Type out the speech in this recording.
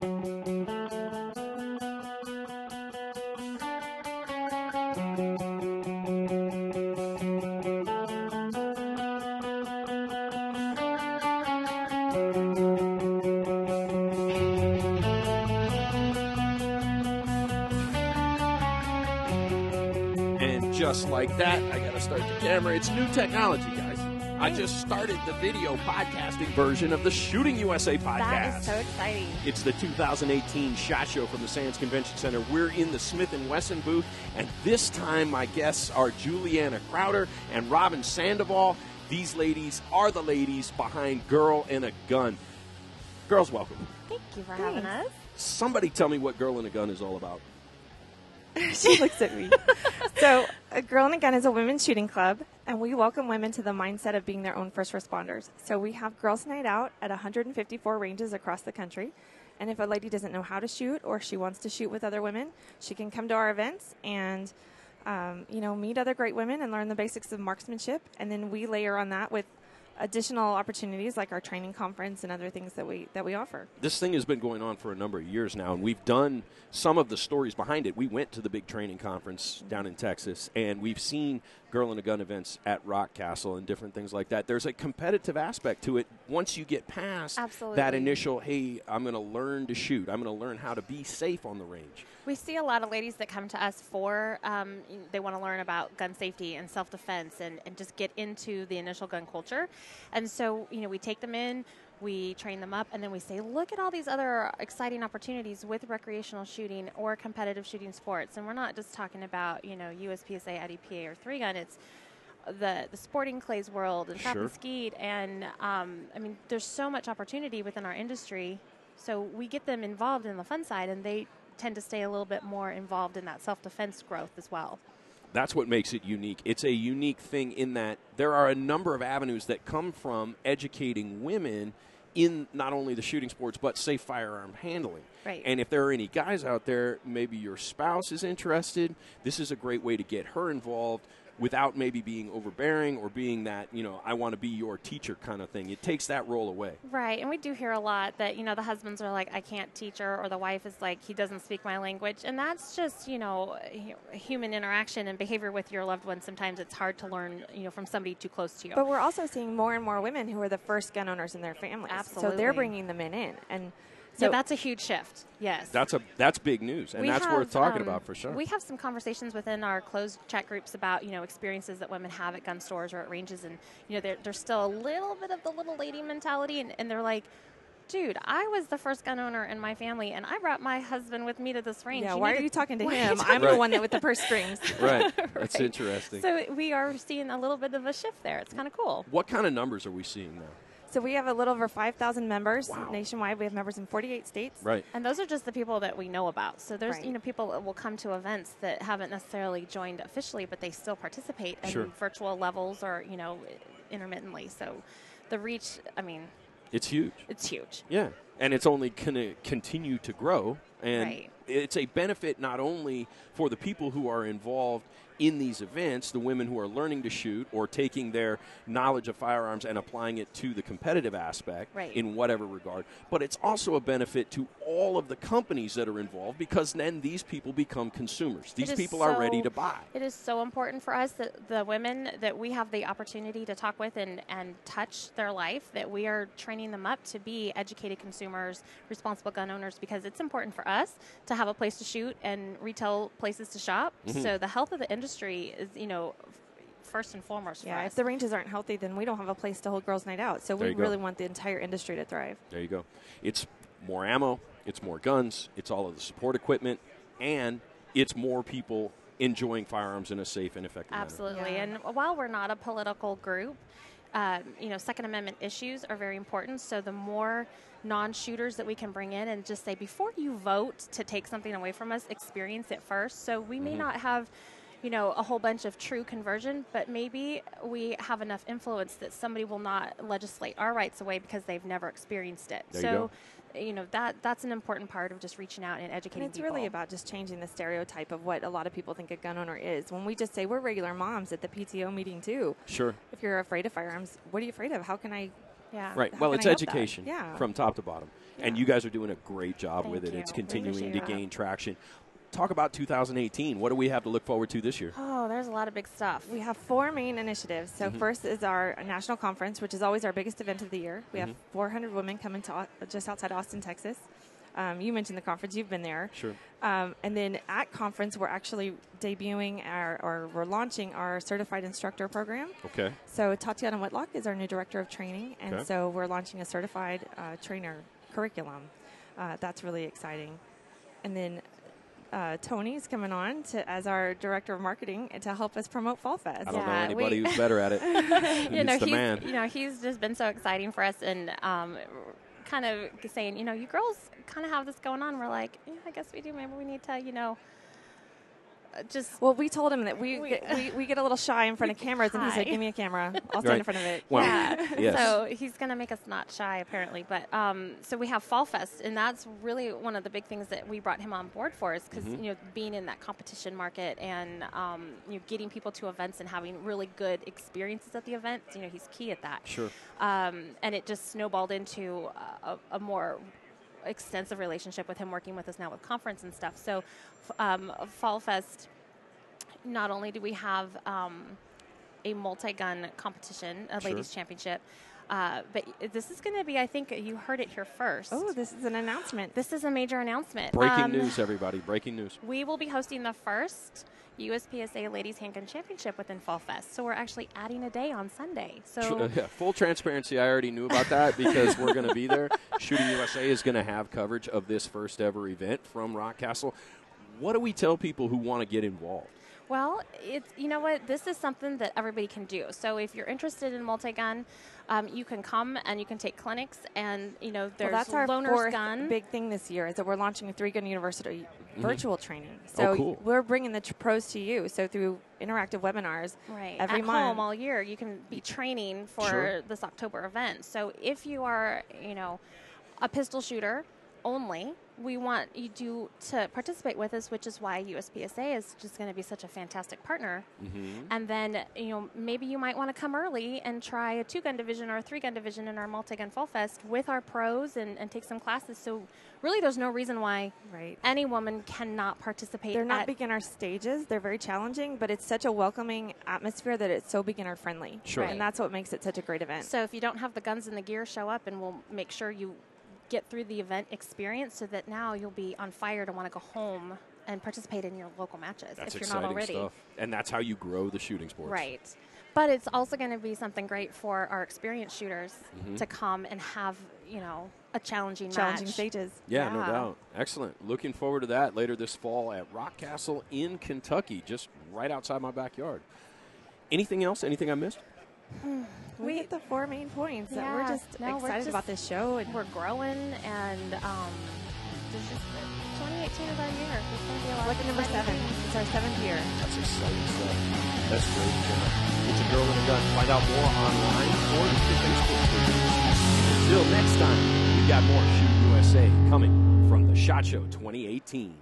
Just like that, I gotta start the camera. It's new technology, guys. I just started the video podcasting version of the Shooting USA podcast. That is so exciting. It's the 2018 SHOT Show from the Sands Convention Center. We're in the Smith & Wesson booth, and this time my guests are Juliana Crowder and Robin Sandoval. These ladies are the ladies behind Girl in a Gun. Girls, welcome. Thank you for having us. Somebody tell me what Girl in a Gun is all about. She looks at me. So, a Girl in a Gun is a women's shooting club, and we welcome women to the mindset of being their own first responders. So we have Girls Night Out at 154 ranges across the country. And if a lady doesn't know how to shoot or she wants to shoot with other women, she can come to our events and, meet other great women and learn the basics of marksmanship. And then we layer on that with additional opportunities like our training conference and other things that we offer. This thing has been going on for a number of years now, and we've done some of the stories behind it. We went to the big training conference down in Texas, and we've seen Girl in a Gun events at Rock Castle and different things like that. There's a competitive aspect to it once you get past that initial, hey, I'm going to learn to shoot. I'm going to learn how to be safe on the range. We see a lot of ladies that come to us for, they want to learn about gun safety and self-defense and just get into the initial gun culture. And so, we take them in, we train them up, and then we say, look at all these other exciting opportunities with recreational shooting or competitive shooting sports. And we're not just talking about, USPSA, IDPA, or 3-gun. It's the sporting clays world and trap and skeet. And, there's so much opportunity within our industry. So we get them involved in the fun side, and they tend to stay a little bit more involved in that self-defense growth as well. That's what makes it unique. It's a unique thing in that there are a number of avenues that come from educating women in not only the shooting sports, but safe firearm handling. Right. And if there are any guys out there, maybe your spouse is interested, this is a great way to get her involved without maybe being overbearing or being that, I want to be your teacher kind of thing. It takes that role away. Right. And we do hear a lot that, the husbands are like, I can't teach her, or the wife is like, he doesn't speak my language. And that's just, human interaction and behavior with your loved one. Sometimes it's hard to learn, from somebody too close to you. But we're also seeing more and more women who are the first gun owners in their families. Absolutely. So they're bringing them in. And so that's a huge shift. Yes. That's big news, and that's worth talking about for sure. We have some conversations within our closed chat groups about, experiences that women have at gun stores or at ranges, and, there's still a little bit of the little lady mentality, and they're like, dude, I was the first gun owner in my family, and I brought my husband with me to this range. Yeah, why are you talking to him? I'm the one that with the purse strings. Right. That's interesting. So we are seeing a little bit of a shift there. It's kind of cool. What kind of numbers are we seeing now? So we have a little over 5,000 members nationwide. We have members in 48 states. Right. And those are just the people that we know about. So there's, people that will come to events that haven't necessarily joined officially, but they still participate in virtual levels or, intermittently. So the reach, it's huge. It's huge. Yeah. And it's only going to continue to grow. And it's a benefit not only for the people who are involved in these events, the women who are learning to shoot or taking their knowledge of firearms and applying it to the competitive aspect in whatever regard, but it's also a benefit to all of the companies that are involved, because then these people become consumers. These people are ready to buy. It is so important for us that the women that we have the opportunity to talk with and touch their life, that we are training them up to be educated consumers, responsible gun owners, because it's important for us to have a place to shoot and retail places to shop. So the health of the industry is, first and foremost for us. If the ranges aren't healthy, then we don't have a place to hold Girls Night Out. So we really want the entire industry to thrive. There you go. It's more ammo, it's more guns, it's all of the support equipment, and it's more people enjoying firearms in a safe and effective manner. Absolutely. And while we're not a political group, Second Amendment issues are very important. So the more non-shooters that we can bring in and just say, before you vote to take something away from us, experience it first. So we may not have, a whole bunch of true conversion, but maybe we have enough influence that somebody will not legislate our rights away because they've never experienced it. That's an important part of just reaching out and educating people. It's really about just changing the stereotype of what a lot of people think a gun owner is. When we just say we're regular moms at the PTO meeting too. Sure. If you're afraid of firearms, what are you afraid of? How can I... Right. Well, it's education from top to bottom. And you guys are doing a great job with it. you. It's continuing to Appreciate gain traction. Talk about 2018. What do we have to look forward to this year? Oh, there's a lot of big stuff. We have 4 main initiatives. So first is our national conference, which is always our biggest event of the year. We have 400 women coming to just outside Austin, Texas. You mentioned the conference. You've been there. Sure. And then at conference, we're actually debuting we're launching our certified instructor program. Okay. So Tatiana Whitlock is our new director of training. And so we're launching a certified trainer curriculum. That's really exciting. And then Tony's coming on as our director of marketing to help us promote Fall Fest. I don't know anybody who's better at it. He's the man. He's just been so exciting for us, and kind of saying, you girls kind of have this going on. We're like, I guess we do. Maybe we need to, Well, we told him that we get a little shy in front of cameras, and he said, "Give me a camera. I'll stand in front of it." Well, yes. So he's going to make us not shy, apparently. But so we have Fall Fest, and that's really one of the big things that we brought him on board for, is because being in that competition market and getting people to events and having really good experiences at the events. He's key at that. Sure. And it just snowballed into a more extensive relationship with him working with us now with conference and stuff. So Fall Fest, not only do we have a multi-gun competition, a ladies championship, but this is going to be, I think you heard it here first. Oh, this is an announcement. This is a major announcement. Breaking news, everybody. Breaking news. We will be hosting the first USPSA Ladies Handgun Championship within Fall Fest. So we're actually adding a day on Sunday. So full transparency, I already knew about that because we're going to be there. Shooting USA is going to have coverage of this first ever event from Rockcastle. What do we tell people who want to get involved? Well, this is something that everybody can do. So if you're interested in multi-gun, you can come and you can take clinics, and there's that's our Loner's fourth Gun. big thing this year is that we're launching a 3-gun university virtual training. Oh, So cool. we're bringing the pros to you. So through interactive webinars, every at month, home all year, you can be training for this October event. So if you are, a pistol shooter only, we want you to participate with us, which is why USPSA is just going to be such a fantastic partner. And then, maybe you might want to come early and try a 2-gun division or a 3-gun division in our multi-gun Fall Fest with our pros and take some classes. So really there's no reason why any woman cannot participate. They're not beginner stages. They're very challenging, but it's such a welcoming atmosphere that it's so beginner friendly. Sure. And that's what makes it such a great event. So if you don't have the guns and the gear, show up and we'll make sure you get through the event experience so that now you'll be on fire to want to go home and participate in your local matches That's if you're not already. Stuff. And that's how you grow the shooting sports. Right. But it's also going to be something great for our experienced shooters to come and have, a challenging stages. Yeah, no doubt. Excellent. Looking forward to that later this fall at Rockcastle in Kentucky, just right outside my backyard. Anything else? Anything I missed? We hit the 4 main points. That we're just excited about this show. And we're growing, and this is 2018 is our year. It's going to be a lot. Look at number 7. It's our 7th year. That's exciting stuff. That's great, Jenna. It's a Girl and a Gun. Find out more online or the Facebook page. Until next time, we've got more Shoot USA coming from the SHOT Show 2018.